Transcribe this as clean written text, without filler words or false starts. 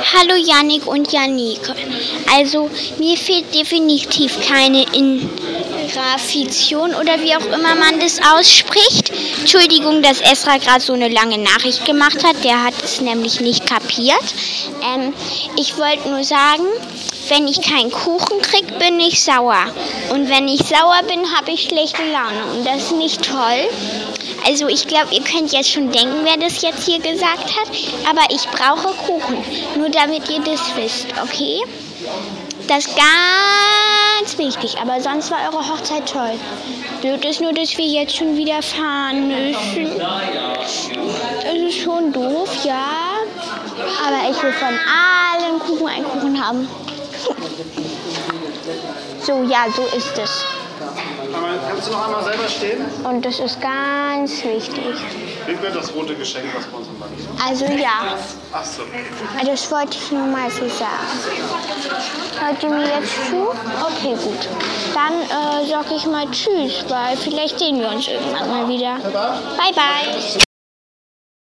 Hallo Jannik und Janike. Also mir fehlt definitiv keine Ingrafition oder wie auch immer man das ausspricht. Entschuldigung, dass Esra gerade so eine lange Nachricht gemacht hat. Der hat es nämlich nicht kapiert. Ich wollte nur sagen, wenn ich keinen Kuchen kriege, bin ich sauer. Und wenn ich sauer bin, habe ich schlechte Laune. Und das ist nicht toll. Also ich glaube, ihr könnt jetzt schon denken, wer das jetzt hier gesagt hat. Aber ich brauche Kuchen. Nur damit ihr das wisst, okay? Das ist ganz wichtig. Aber sonst war eure Hochzeit toll. Blöd ist nur, dass wir jetzt schon wieder fahren müssen. Das ist schon doof, ja. Aber ich will von allen Kuchen einen Kuchen haben. So, ja, so ist es. Aber kannst du noch einmal selber stehen? Und das ist ganz wichtig. Kriegen wir das rote Geschenk, was bei uns im Land ist? Also ja, Ach so. das wollte ich nur mal so sagen. Hört ihr mir jetzt zu? Okay, gut. Dann sag ich mal Tschüss, weil vielleicht sehen wir uns irgendwann mal wieder. Bye, bye.